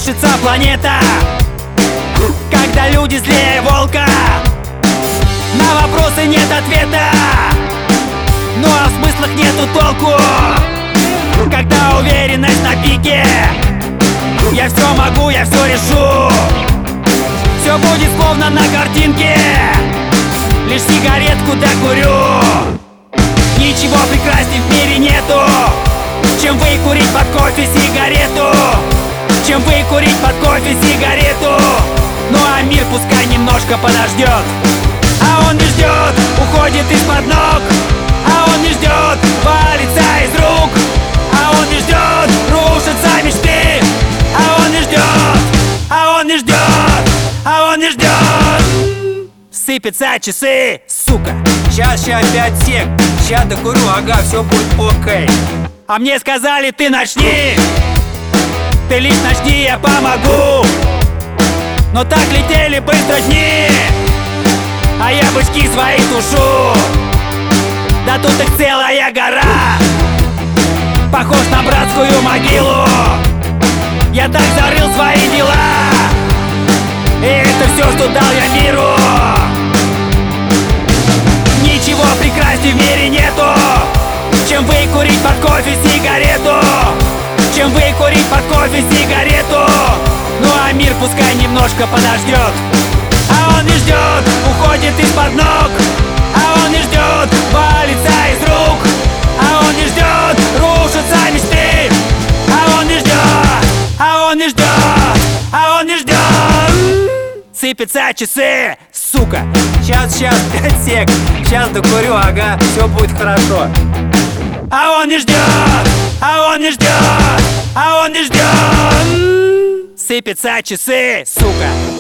рушится планета, когда люди злее волка. На вопросы нет ответа, ну а в смыслах нету толку. Когда уверенность на пике, я все могу, я все решу. Все будет словно на картинке, лишь сигаретку докурю. Ничего прекрасней в мире нету, чем выкурить под кофе сигарету. Чем выкурить под кофе сигарету. Ну а мир пускай немножко подождет. А он не ждет, уходит из-под ног. А он не ждет, валится из рук. А он не ждет, рушатся мечты. А он не ждет, а он не ждет, а он не ждет. Сыпятся часы, сука. Щас 5 сек, ща докурю, ага, все будет окей. А мне сказали, ты начни. Ты лишь начни, я помогу. Но так летели быстро дни, а я бычки свои тушу. Да тут их целая гора, похож на братскую могилу. Я так зарыл свои дела, и это все, что дал я миру. Ничего прекрасней в мире нету, чем выкурить под кофе сигарету. Чем выкурить под кофе сигарету. Ну а мир пускай немножко подождет. А он не ждет, уходит из-под ног. А он не ждет, валится из рук. А он не ждет, рушатся мечты. А он не ждет, а он не ждет, а он не ждет. Сыпятся часы, сука. Щас 5 сек, щас докурю, ага, все будет хорошо. А он не ждет, а он не ждет, а он не ждет. Сыпятся часы, сука.